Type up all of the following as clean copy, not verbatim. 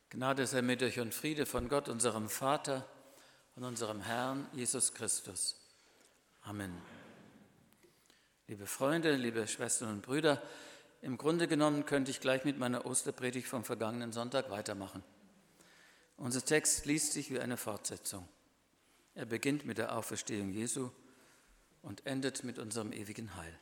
Gnade sei mit euch und Friede von Gott, unserem Vater und unserem Herrn Jesus Christus. Amen. Liebe Freunde, liebe Schwestern und Brüder, im Grunde genommen könnte ich gleich mit meiner Osterpredigt vom vergangenen Sonntag weitermachen. Unser Text liest sich wie eine Fortsetzung. Er beginnt mit der Auferstehung Jesu und endet mit unserem ewigen Heil.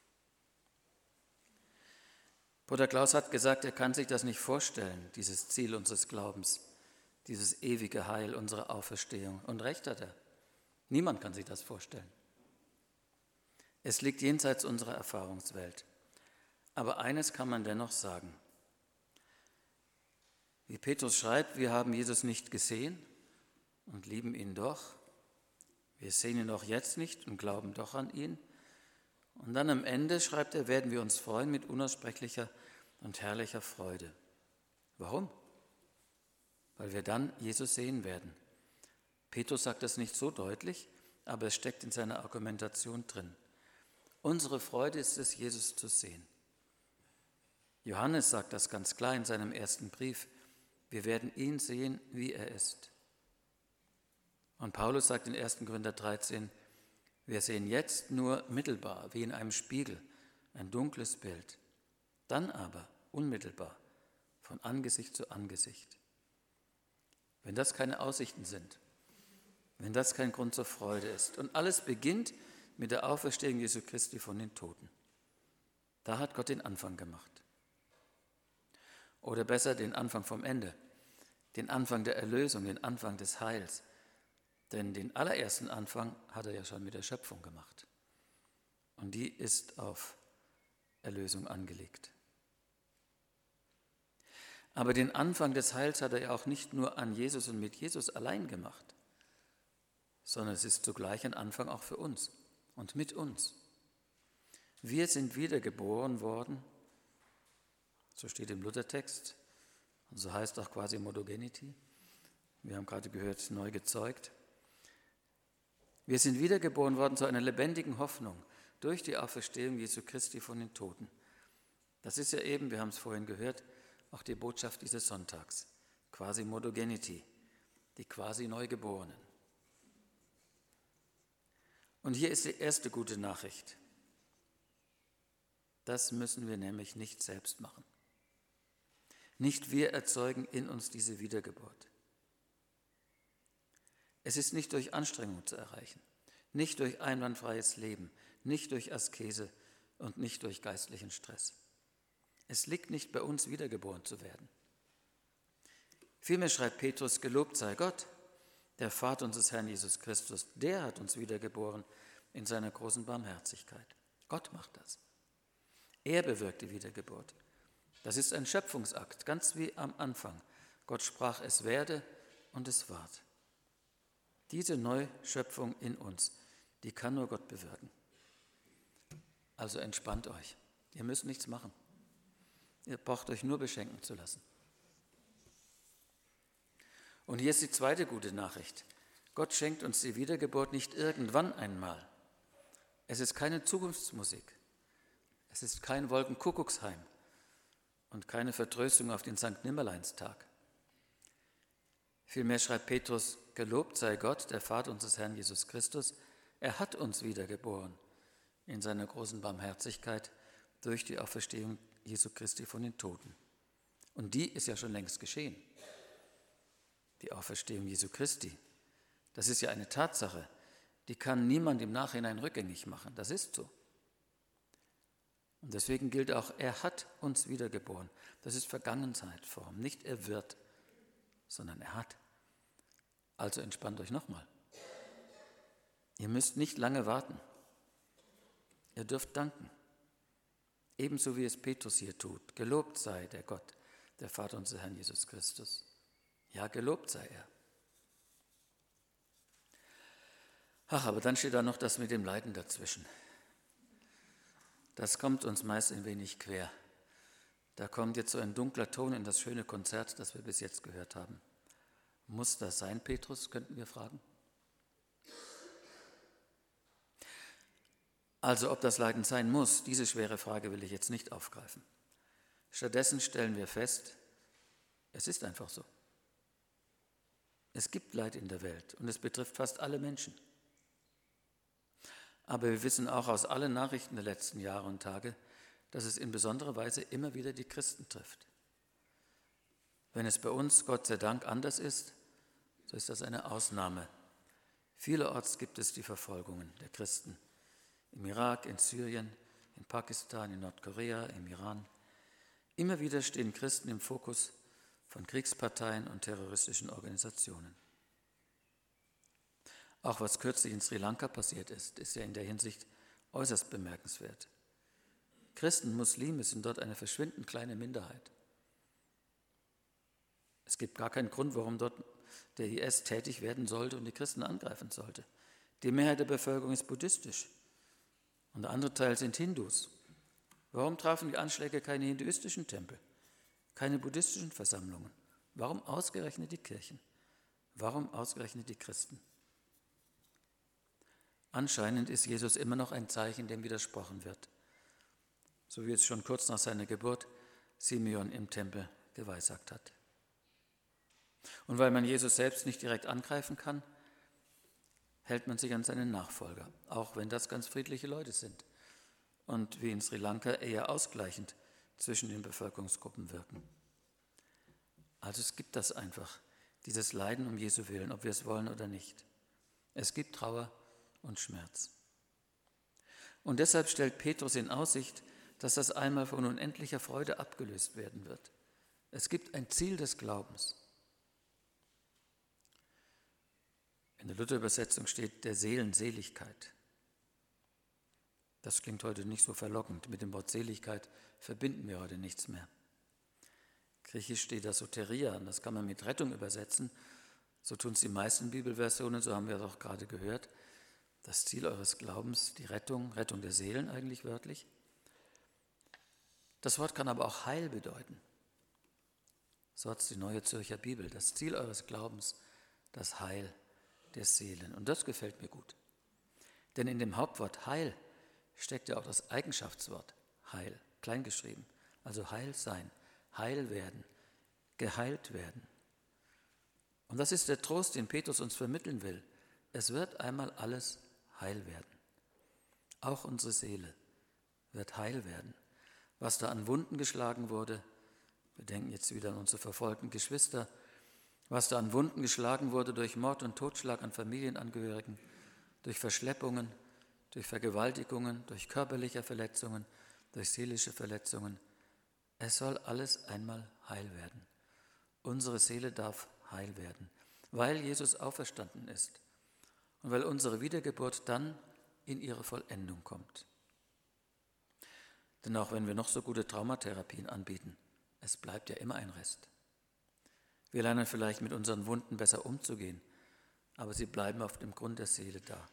Bruder Klaus hat gesagt, er kann sich das nicht vorstellen, dieses Ziel unseres Glaubens, dieses ewige Heil, unsere Auferstehung. Und recht hat er. Niemand kann sich das vorstellen. Es liegt jenseits unserer Erfahrungswelt. Aber eines kann man dennoch sagen. Wie Petrus schreibt, wir haben Jesus nicht gesehen und lieben ihn doch. Wir sehen ihn auch jetzt nicht und glauben doch an ihn. Und dann am Ende, schreibt er, werden wir uns freuen mit unaussprechlicher und herrlicher Freude. Warum? Weil wir dann Jesus sehen werden. Petrus sagt das nicht so deutlich, aber es steckt in seiner Argumentation drin. Unsere Freude ist es, Jesus zu sehen. Johannes sagt das ganz klar in seinem ersten Brief. Wir werden ihn sehen, wie er ist. Und Paulus sagt in 1. Korinther 13, wir sehen jetzt nur mittelbar, wie in einem Spiegel, ein dunkles Bild. Dann aber unmittelbar, von Angesicht zu Angesicht. Wenn das keine Aussichten sind, wenn das kein Grund zur Freude ist. Und alles beginnt mit der Auferstehung Jesu Christi von den Toten. Da hat Gott den Anfang gemacht. Oder besser den Anfang vom Ende, den Anfang der Erlösung, den Anfang des Heils. Denn den allerersten Anfang hat er ja schon mit der Schöpfung gemacht. Und die ist auf Erlösung angelegt. Aber den Anfang des Heils hat er ja auch nicht nur an Jesus und mit Jesus allein gemacht, sondern es ist zugleich ein Anfang auch für uns und mit uns. Wir sind wiedergeboren worden, so steht im Luthertext, und so heißt auch quasi Modogenity. Wir haben gerade gehört, neu gezeugt. Wir sind wiedergeboren worden zu einer lebendigen Hoffnung durch die Auferstehung Jesu Christi von den Toten. Das ist ja eben, wir haben es vorhin gehört, auch die Botschaft dieses Sonntags, quasi Modogenity, die quasi Neugeborenen. Und hier ist die erste gute Nachricht. Das müssen wir nämlich nicht selbst machen. Nicht wir erzeugen in uns diese Wiedergeburt. Es ist nicht durch Anstrengung zu erreichen, nicht durch einwandfreies Leben, nicht durch Askese und nicht durch geistlichen Stress. Es liegt nicht bei uns, wiedergeboren zu werden. Vielmehr schreibt Petrus, gelobt sei Gott, der Vater unseres Herrn Jesus Christus, der hat uns wiedergeboren in seiner großen Barmherzigkeit. Gott macht das. Er bewirkt die Wiedergeburt. Das ist ein Schöpfungsakt, ganz wie am Anfang. Gott sprach, es werde und es ward. Diese Neuschöpfung in uns, die kann nur Gott bewirken. Also entspannt euch. Ihr müsst nichts machen. Ihr braucht euch nur beschenken zu lassen. Und hier ist die zweite gute Nachricht. Gott schenkt uns die Wiedergeburt nicht irgendwann einmal. Es ist keine Zukunftsmusik. Es ist kein Wolkenkuckucksheim und keine Vertröstung auf den Sankt Nimmerleinstag. Vielmehr schreibt Petrus, gelobt sei Gott, der Vater unseres Herrn Jesus Christus. Er hat uns wiedergeboren in seiner großen Barmherzigkeit durch die Auferstehung Jesu Christi von den Toten. Und die ist ja schon längst geschehen. Die Auferstehung Jesu Christi, das ist ja eine Tatsache, die kann niemand im Nachhinein rückgängig machen. Das ist so. Und deswegen gilt auch, er hat uns wiedergeboren. Das ist Vergangenheitsform, nicht er wird, sondern er hat. Also entspannt euch nochmal. Ihr müsst nicht lange warten. Ihr dürft danken. Ebenso wie es Petrus hier tut. Gelobt sei der Gott, der Vater unseres Herrn Jesus Christus. Ja, gelobt sei er. Ach, aber dann steht da noch das mit dem Leiden dazwischen. Das kommt uns meist ein wenig quer. Da kommt jetzt so ein dunkler Ton in das schöne Konzert, das wir bis jetzt gehört haben. Muss das sein, Petrus, könnten wir fragen? Also ob das Leiden sein muss, diese schwere Frage will ich jetzt nicht aufgreifen. Stattdessen stellen wir fest, Es ist einfach so. Es gibt Leid in der Welt und es betrifft fast alle Menschen. Aber wir wissen auch aus allen Nachrichten der letzten Jahre und Tage, dass es in besonderer Weise immer wieder die Christen trifft. Wenn es bei uns, Gott sei Dank, anders ist, so ist das eine Ausnahme. Vielerorts gibt es die Verfolgungen der Christen. Im Irak, in Syrien, in Pakistan, in Nordkorea, im Iran. Immer wieder stehen Christen im Fokus von Kriegsparteien und terroristischen Organisationen. Auch was kürzlich in Sri Lanka passiert ist ja in der Hinsicht äußerst bemerkenswert. Christen, Muslime sind dort eine verschwindend kleine Minderheit. Es gibt gar keinen Grund, warum dort der IS tätig werden sollte und die Christen angreifen sollte. Die Mehrheit der Bevölkerung ist buddhistisch und der andere Teil sind Hindus. Warum trafen die Anschläge keine hinduistischen Tempel, keine buddhistischen Versammlungen? Warum ausgerechnet die Kirchen? Warum ausgerechnet die Christen? Anscheinend ist Jesus immer noch ein Zeichen, dem widersprochen wird, so wie es schon kurz nach seiner Geburt Simeon im Tempel geweissagt hat. Und weil man Jesus selbst nicht direkt angreifen kann, hält man sich an seinen Nachfolger, auch wenn das ganz friedliche Leute sind und wie in Sri Lanka eher ausgleichend zwischen den Bevölkerungsgruppen wirken. Also es gibt das einfach, dieses Leiden um Jesu Willen, ob wir es wollen oder nicht. Es gibt Trauer und Schmerz. Und deshalb stellt Petrus in Aussicht, dass das einmal von unendlicher Freude abgelöst werden wird. Es gibt ein Ziel des Glaubens. In der Luther-Übersetzung steht der Seelenseligkeit. Das klingt heute nicht so verlockend. Mit dem Wort Seligkeit verbinden wir heute nichts mehr. Griechisch steht da Soteria, und das kann man mit Rettung übersetzen. So tun es die meisten Bibelversionen, so haben wir es auch gerade gehört. Das Ziel eures Glaubens, die Rettung der Seelen eigentlich wörtlich. Das Wort kann aber auch Heil bedeuten. So hat es die Neue Zürcher Bibel. Das Ziel eures Glaubens, das Heil der Seelen. Und das gefällt mir gut. Denn in dem Hauptwort Heil steckt ja auch das Eigenschaftswort Heil, kleingeschrieben. Also Heil sein, heil werden, geheilt werden. Und das ist der Trost, den Petrus uns vermitteln will. Es wird einmal alles heil werden. Auch unsere Seele wird heil werden. Was da an Wunden geschlagen wurde, wir denken jetzt wieder an unsere verfolgten Geschwister, was da an Wunden geschlagen wurde durch Mord und Totschlag an Familienangehörigen, durch Verschleppungen, durch Vergewaltigungen, durch körperliche Verletzungen, durch seelische Verletzungen. Es soll alles einmal heil werden. Unsere Seele darf heil werden, weil Jesus auferstanden ist und weil unsere Wiedergeburt dann in ihre Vollendung kommt. Denn auch wenn wir noch so gute Traumatherapien anbieten, es bleibt ja immer ein Rest. Wir lernen vielleicht mit unseren Wunden besser umzugehen, aber sie bleiben auf dem Grund der Seele da.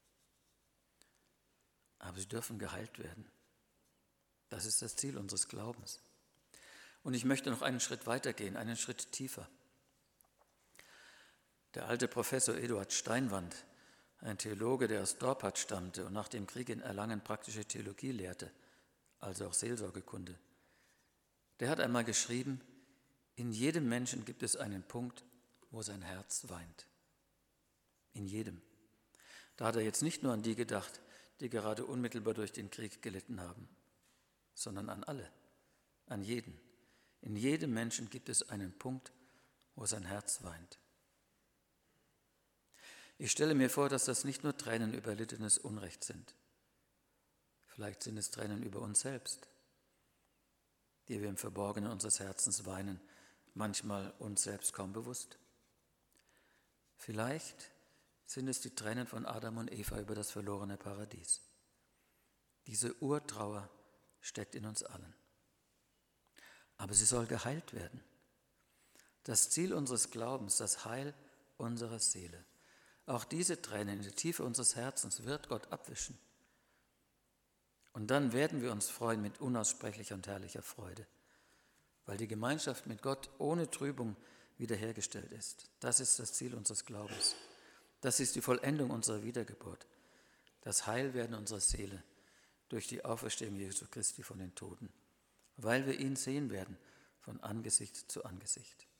Aber sie dürfen geheilt werden. Das ist das Ziel unseres Glaubens. Und ich möchte noch einen Schritt weitergehen, einen Schritt tiefer. Der alte Professor Eduard Steinwand, ein Theologe, der aus Dorpat stammte und nach dem Krieg in Erlangen praktische Theologie lehrte, also auch Seelsorgekunde, der hat einmal geschrieben, in jedem Menschen gibt es einen Punkt, wo sein Herz weint. In jedem. Da hat er jetzt nicht nur an die gedacht, die gerade unmittelbar durch den Krieg gelitten haben, sondern an alle, an jeden. In jedem Menschen gibt es einen Punkt, wo sein Herz weint. Ich stelle mir vor, dass das nicht nur Tränen über erlittenes Unrecht sind. Vielleicht sind es Tränen über uns selbst, die wir im Verborgenen unseres Herzens weinen, manchmal uns selbst kaum bewusst. Vielleicht sind es die Tränen von Adam und Eva über das verlorene Paradies. Diese Urtrauer steckt in uns allen. Aber sie soll geheilt werden. Das Ziel unseres Glaubens, das Heil unserer Seele. Auch diese Tränen in der Tiefe unseres Herzens wird Gott abwischen. Und dann werden wir uns freuen mit unaussprechlicher und herrlicher Freude, weil die Gemeinschaft mit Gott ohne Trübung wiederhergestellt ist. Das ist das Ziel unseres Glaubens. Das ist die Vollendung unserer Wiedergeburt, das Heilwerden unserer Seele durch die Auferstehung Jesu Christi von den Toten, weil wir ihn sehen werden von Angesicht zu Angesicht.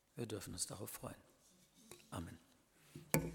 Wir dürfen uns darauf freuen. Amen.